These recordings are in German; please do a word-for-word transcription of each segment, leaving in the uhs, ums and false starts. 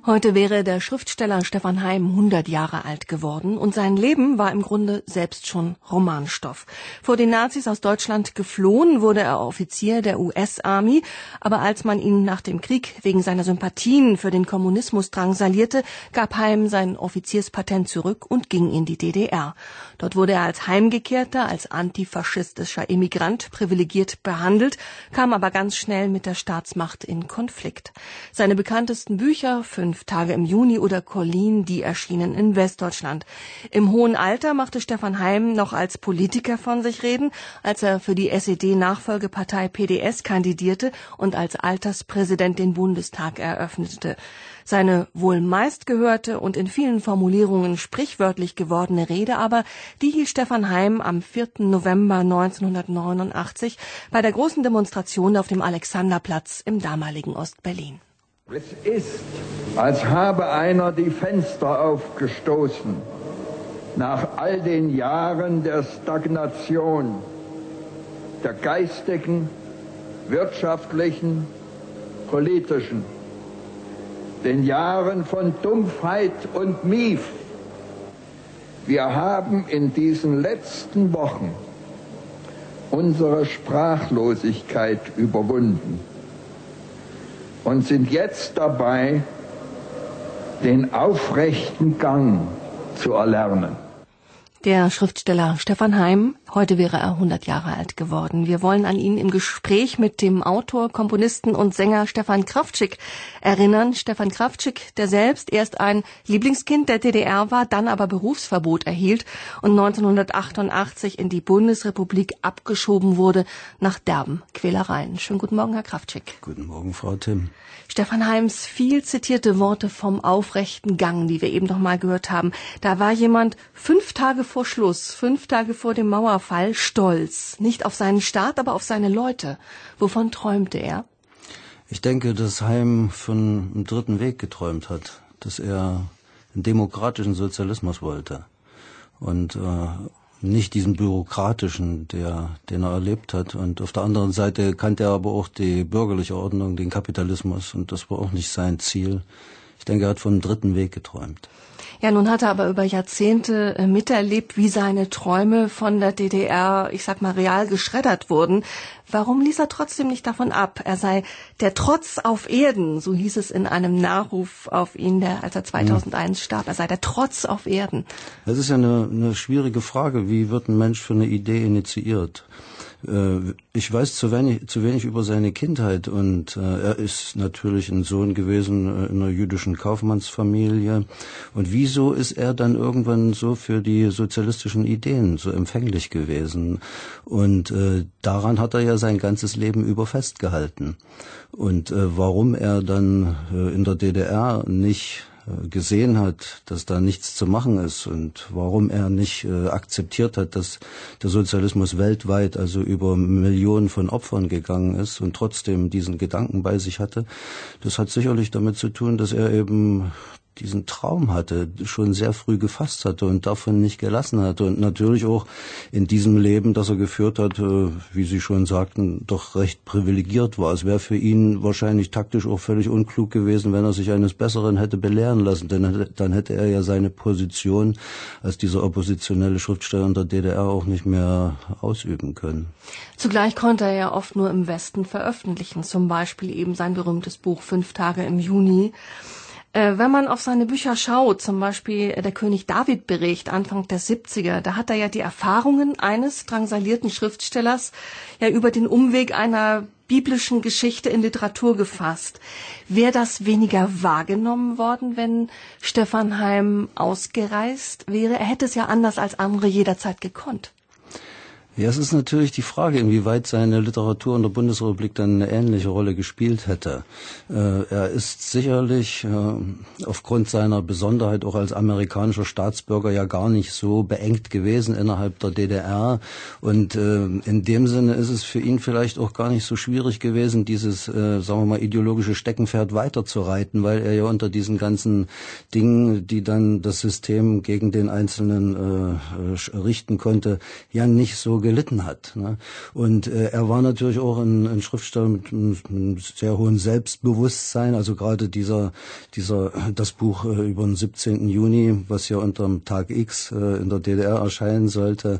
Heute wäre der Schriftsteller Stefan Heym hundert Jahre alt geworden und sein Leben war im Grunde selbst schon Romanstoff. Vor den Nazis aus Deutschland geflohen, wurde er Offizier der U S-Army, aber als man ihn nach dem Krieg wegen seiner Sympathien für den Kommunismus drangsalierte, gab Heym sein Offizierspatent zurück und ging in die D D R. Dort wurde er als Heimgekehrter, als antifaschistischer Emigrant privilegiert behandelt, kam aber ganz schnell mit der Staatsmacht in Konflikt. Seine bekanntesten Bücher, Fünf Tage im Juni oder Colin, die erschienen in Westdeutschland. Im hohen Alter machte Stefan Heym noch als Politiker von sich reden, als er für die S E D-Nachfolgepartei P D S kandidierte und als Alterspräsident den Bundestag eröffnete. Seine wohl meistgehörte und in vielen Formulierungen sprichwörtlich gewordene Rede aber, die hielt Stefan Heym am vierten November neunzehnhundertneunundachtzig bei der großen Demonstration auf dem Alexanderplatz im damaligen Ostberlin. Es ist, als habe einer die Fenster aufgestoßen, nach all den Jahren der Stagnation, der geistigen, wirtschaftlichen, politischen, den Jahren von Dumpfheit und Mief. Wir haben in diesen letzten Wochen unsere Sprachlosigkeit überwunden und sind jetzt dabei, den aufrechten Gang zu erlernen. Der Schriftsteller Stefan Heym, heute wäre er hundert Jahre alt geworden. Wir wollen an ihn im Gespräch mit dem Autor, Komponisten und Sänger Stefan Krawczyk erinnern. Stefan Krawczyk, der selbst erst ein Lieblingskind der D D R war, dann aber Berufsverbot erhielt und neunzehnhundertachtundachtzig in die Bundesrepublik abgeschoben wurde nach derben Quälereien. Schönen guten Morgen, Herr Krawczyk. Guten Morgen, Frau Timm. Stefan Heims viel zitierte Worte vom aufrechten Gang, die wir eben noch mal gehört haben. Da war jemand fünf Tage vor Schluss, fünf Tage vor dem Mauerfall, stolz. Nicht auf seinen Staat, aber auf seine Leute. Wovon träumte er? Ich denke, dass Heym von einem dritten Weg geträumt hat. Dass er einen demokratischen Sozialismus wollte. Und äh, nicht diesen bürokratischen, der, den er erlebt hat. Und auf der anderen Seite kannte er aber auch die bürgerliche Ordnung, den Kapitalismus. Und das war auch nicht sein Ziel. Ich denke, er hat von einem dritten Weg geträumt. Ja, nun hat er aber über Jahrzehnte äh, miterlebt, wie seine Träume von der D D R, ich sag mal, real geschreddert wurden. Warum ließ er trotzdem nicht davon ab? Er sei der Trotz auf Erden, so hieß es in einem Nachruf auf ihn, der, als er zweitausendeins starb. Er sei der Trotz auf Erden. Das ist ja eine, eine schwierige Frage. Wie wird ein Mensch für eine Idee initiiert? Ich weiß zu wenig, zu wenig über seine Kindheit und äh, er ist natürlich ein Sohn gewesen äh, in einer jüdischen Kaufmannsfamilie. Und wieso ist er dann irgendwann so für die sozialistischen Ideen so empfänglich gewesen? Und äh, daran hat er ja sein ganzes Leben über festgehalten. Und äh, warum er dann äh, in der D D R nicht gesehen hat, dass da nichts zu machen ist und warum er nicht äh, akzeptiert hat, dass der Sozialismus weltweit also über Millionen von Opfern gegangen ist und trotzdem diesen Gedanken bei sich hatte, das hat sicherlich damit zu tun, dass er eben diesen Traum hatte, schon sehr früh gefasst hatte und davon nicht gelassen hatte und natürlich auch in diesem Leben, das er geführt hat, wie Sie schon sagten, doch recht privilegiert war. Es wäre für ihn wahrscheinlich taktisch auch völlig unklug gewesen, wenn er sich eines Besseren hätte belehren lassen, denn dann hätte er ja seine Position als dieser oppositionelle Schriftsteller in der D D R auch nicht mehr ausüben können. Zugleich konnte er ja oft nur im Westen veröffentlichen, zum Beispiel eben sein berühmtes Buch Fünf Tage im Juni. Wenn man auf seine Bücher schaut, zum Beispiel der König-David-Bericht Anfang der siebziger, da hat er ja die Erfahrungen eines drangsalierten Schriftstellers ja über den Umweg einer biblischen Geschichte in Literatur gefasst. Wäre das weniger wahrgenommen worden, wenn Stefan Heym ausgereist wäre? Er hätte es ja anders als andere jederzeit gekonnt. Ja, es ist natürlich die Frage, inwieweit seine Literatur in der Bundesrepublik dann eine ähnliche Rolle gespielt hätte. Äh, er ist sicherlich äh, aufgrund seiner Besonderheit auch als amerikanischer Staatsbürger ja gar nicht so beengt gewesen innerhalb der D D R. Und äh, in dem Sinne ist es für ihn vielleicht auch gar nicht so schwierig gewesen, dieses, äh, sagen wir mal, ideologische Steckenpferd weiterzureiten, weil er ja unter diesen ganzen Dingen, die dann das System gegen den Einzelnen äh, richten konnte, ja nicht so gelitten hat. Ne? Und äh, er war natürlich auch ein, ein Schriftsteller mit, mit einem sehr hohen Selbstbewusstsein. Also gerade dieser, dieser, das Buch äh, über den siebzehnten Juni, was ja unter dem Tag X äh, in der D D R erscheinen sollte,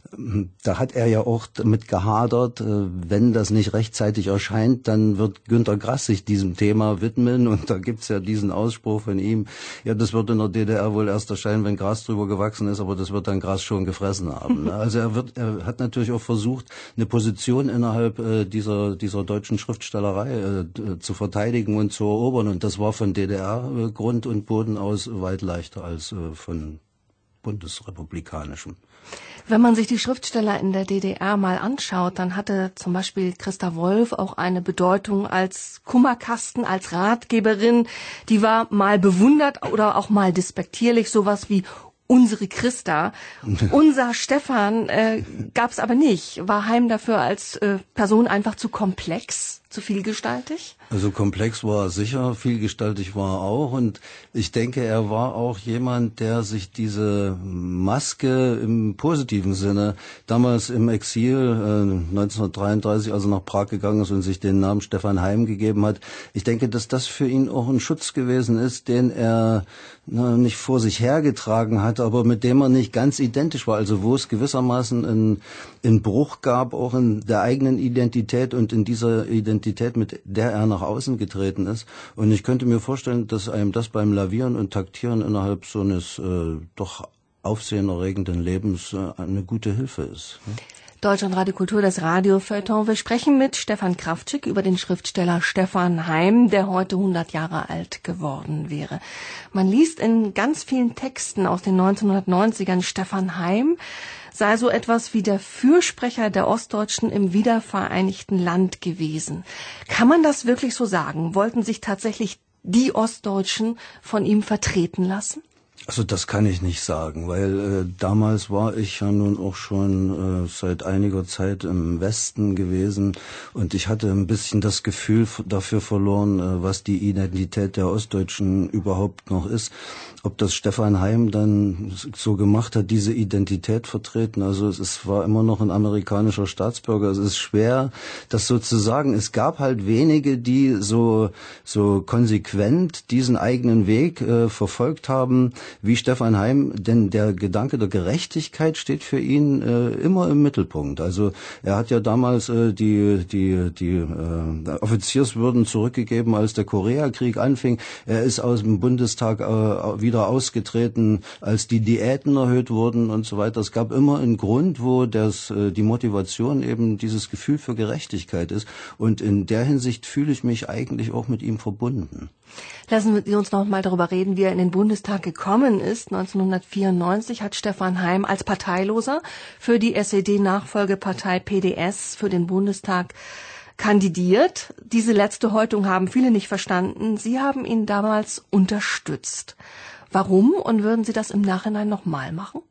da hat er ja auch damit gehadert, wenn das nicht rechtzeitig erscheint, dann wird Günter Grass sich diesem Thema widmen und da gibt's ja diesen Ausspruch von ihm, ja, das wird in der D D R wohl erst erscheinen, wenn Gras drüber gewachsen ist, aber das wird dann Gras schon gefressen haben. Also er wird, er hat natürlich auch versucht, eine Position innerhalb dieser, dieser deutschen Schriftstellerei zu verteidigen und zu erobern und das war von D D R Grund und Boden aus weit leichter als von bundesrepublikanischem. Wenn man sich die Schriftsteller in der D D R mal anschaut, dann hatte zum Beispiel Christa Wolf auch eine Bedeutung als Kummerkasten, als Ratgeberin. Die war mal bewundert oder auch mal despektierlich, sowas wie unsere Christa. Unser Stefan äh, gab es aber nicht. War Heim dafür als äh, Person einfach zu komplex, zu vielgestaltig? Also komplex war er sicher, vielgestaltig war er auch und ich denke, er war auch jemand, der sich diese Maske im positiven Sinne damals im Exil äh, neunzehnhundertdreiunddreißig, also nach Prag gegangen ist und sich den Namen Stefan Heim gegeben hat. Ich denke, dass das für ihn auch ein Schutz gewesen ist, den er na, nicht vor sich hergetragen hat, aber mit dem er nicht ganz identisch war. Also wo es gewissermaßen einen, einen Bruch gab, auch in der eigenen Identität und in dieser Identität, mit der er nach außen getreten ist. Und ich könnte mir vorstellen, dass einem das beim Lavieren und Taktieren innerhalb so eines äh, doch aufsehenerregenden Lebens äh, eine gute Hilfe ist. Ne? Deutschlandradio Kultur, das Radiofeuilleton. Wir sprechen mit Stefan Kraftschick über den Schriftsteller Stefan Heim, der heute hundert Jahre alt geworden wäre. Man liest in ganz vielen Texten aus den neunzehnhundertneunzigern, Stefan Heim sei so etwas wie der Fürsprecher der Ostdeutschen im wiedervereinigten Land gewesen. Kann man das wirklich so sagen? Wollten sich tatsächlich die Ostdeutschen von ihm vertreten lassen? Also das kann ich nicht sagen, weil äh, damals war ich ja nun auch schon äh, seit einiger Zeit im Westen gewesen und ich hatte ein bisschen das Gefühl f- dafür verloren, äh, was die Identität der Ostdeutschen überhaupt noch ist. Ob das Stefan Heim dann so gemacht hat, diese Identität vertreten, also es, es war immer noch ein amerikanischer Staatsbürger. Es ist schwer, das so zu sagen. Es gab halt wenige, die so so konsequent diesen eigenen Weg äh, verfolgt haben, wie Stefan Heim, denn der Gedanke der Gerechtigkeit steht für ihn äh, immer im Mittelpunkt. Also er hat ja damals äh, die die die äh, Offizierswürden zurückgegeben, als der Koreakrieg anfing. Er ist aus dem Bundestag äh, wieder ausgetreten, als die Diäten erhöht wurden und so weiter. Es gab immer einen Grund, wo das äh, die Motivation eben dieses Gefühl für Gerechtigkeit ist. Und in der Hinsicht fühle ich mich eigentlich auch mit ihm verbunden. Lassen Sie uns noch mal darüber reden, wie er in den Bundestag gekommen ist. neunzehnhundertvierundneunzig hat Stefan Heim als Parteiloser für die S E D-Nachfolgepartei P D S für den Bundestag kandidiert. Diese letzte Häutung haben viele nicht verstanden. Sie haben ihn damals unterstützt. Warum und würden Sie das im Nachhinein nochmal machen?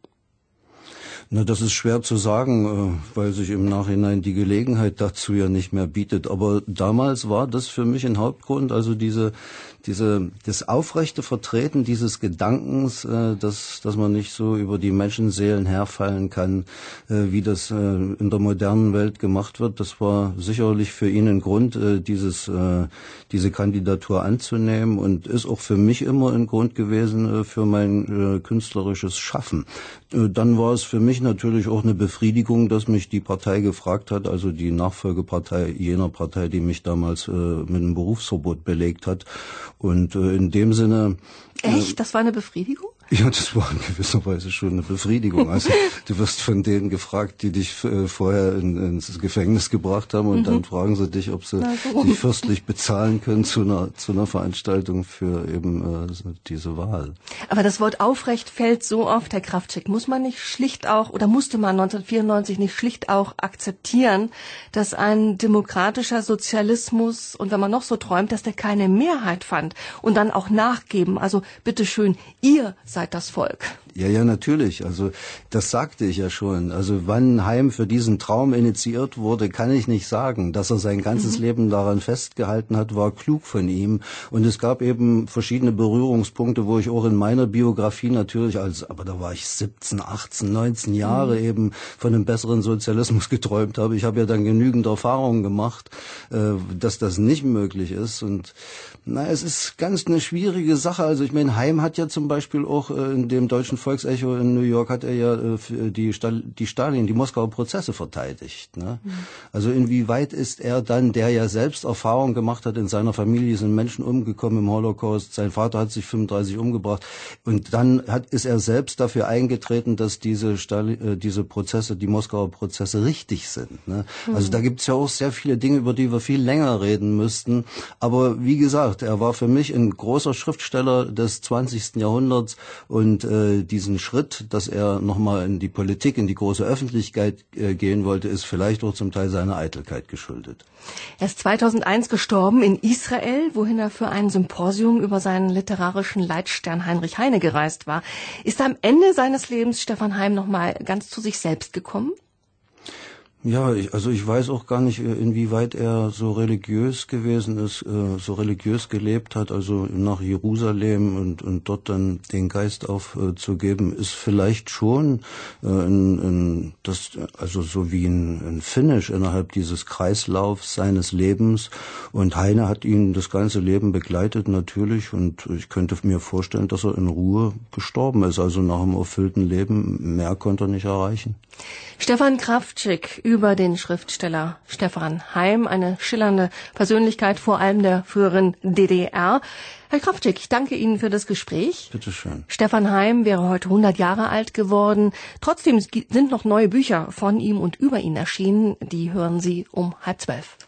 Na, das ist schwer zu sagen, weil sich im Nachhinein die Gelegenheit dazu ja nicht mehr bietet. Aber damals war das für mich ein Hauptgrund, also diese, diese, das aufrechte Vertreten dieses Gedankens, dass, dass man nicht so über die Menschenseelen herfallen kann, wie das in der modernen Welt gemacht wird. Das war sicherlich für ihn ein Grund, dieses, diese Kandidatur anzunehmen und ist auch für mich immer ein Grund gewesen für mein künstlerisches Schaffen. Dann war es für mich natürlich auch eine Befriedigung, dass mich die Partei gefragt hat, also die Nachfolgepartei jener Partei, die mich damals äh, mit einem Berufsverbot belegt hat. Und äh, in dem Sinne... Echt? Äh, das war eine Befriedigung? Ja, das war in gewisser Weise schon eine Befriedigung. Also du wirst von denen gefragt, die dich äh, vorher in, ins Gefängnis gebracht haben und mhm. dann fragen sie dich, ob sie dich fürstlich bezahlen können zu einer, zu einer Veranstaltung für eben äh, diese Wahl. Aber das Wort aufrecht fällt so oft, Herr Kraftschick. Muss man nicht schlicht auch, oder musste man neunzehnhundertvierundneunzig nicht schlicht auch akzeptieren, dass ein demokratischer Sozialismus, und wenn man noch so träumt, dass der keine Mehrheit fand und dann auch nachgeben, also bitteschön, ihr seid seid das Volk. Ja, ja, natürlich. Also das sagte ich ja schon. Also wann Heim für diesen Traum initiiert wurde, kann ich nicht sagen. Dass er sein ganzes mhm. Leben daran festgehalten hat, war klug von ihm. Und es gab eben verschiedene Berührungspunkte, wo ich auch in meiner Biografie natürlich als, aber da war ich siebzehn, achtzehn, neunzehn Jahre mhm. eben von einem besseren Sozialismus geträumt habe. Ich habe ja dann genügend Erfahrungen gemacht, dass das nicht möglich ist. Und na, es ist ganz eine schwierige Sache. Also ich meine, Heim hat ja zum Beispiel auch in dem deutschen Volksecho in New York hat er ja die, die Stalin, die Moskauer Prozesse verteidigt. Ne? Mhm. Also inwieweit ist er dann, der ja selbst Erfahrung gemacht hat, in seiner Familie sind Menschen umgekommen im Holocaust, sein Vater hat sich fünfunddreißig umgebracht und dann hat, ist er selbst dafür eingetreten, dass diese, Stalin, diese Prozesse, die Moskauer Prozesse richtig sind. Ne? Mhm. Also da gibt es ja auch sehr viele Dinge, über die wir viel länger reden müssten. Aber wie gesagt, er war für mich ein großer Schriftsteller des zwanzigsten Jahrhunderts und äh, diesen Schritt, dass er nochmal in die Politik, in die große Öffentlichkeit äh, gehen wollte, ist vielleicht auch zum Teil seiner Eitelkeit geschuldet. Er ist zweitausendeins gestorben in Israel, wohin er für ein Symposium über seinen literarischen Leitstern Heinrich Heine gereist war. Ist am Ende seines Lebens Stefan Heim nochmal ganz zu sich selbst gekommen? Ja, ich, also ich weiß auch gar nicht, inwieweit er so religiös gewesen ist, äh, so religiös gelebt hat, also nach Jerusalem und, und dort dann den Geist aufzugeben, äh, ist vielleicht schon äh, ein, ein, das, also so wie ein, ein Finish innerhalb dieses Kreislaufs seines Lebens. Und Heine hat ihn das ganze Leben begleitet natürlich und ich könnte mir vorstellen, dass er in Ruhe gestorben ist, also nach einem erfüllten Leben. Mehr konnte er nicht erreichen. Stefan Kraftschick über den Schriftsteller Stefan Heim, eine schillernde Persönlichkeit vor allem der früheren D D R. Herr Kraftschick, ich danke Ihnen für das Gespräch. Bitte schön. Stefan Heim wäre heute hundert Jahre alt geworden. Trotzdem sind noch neue Bücher von ihm und über ihn erschienen. Die hören Sie um halb zwölf.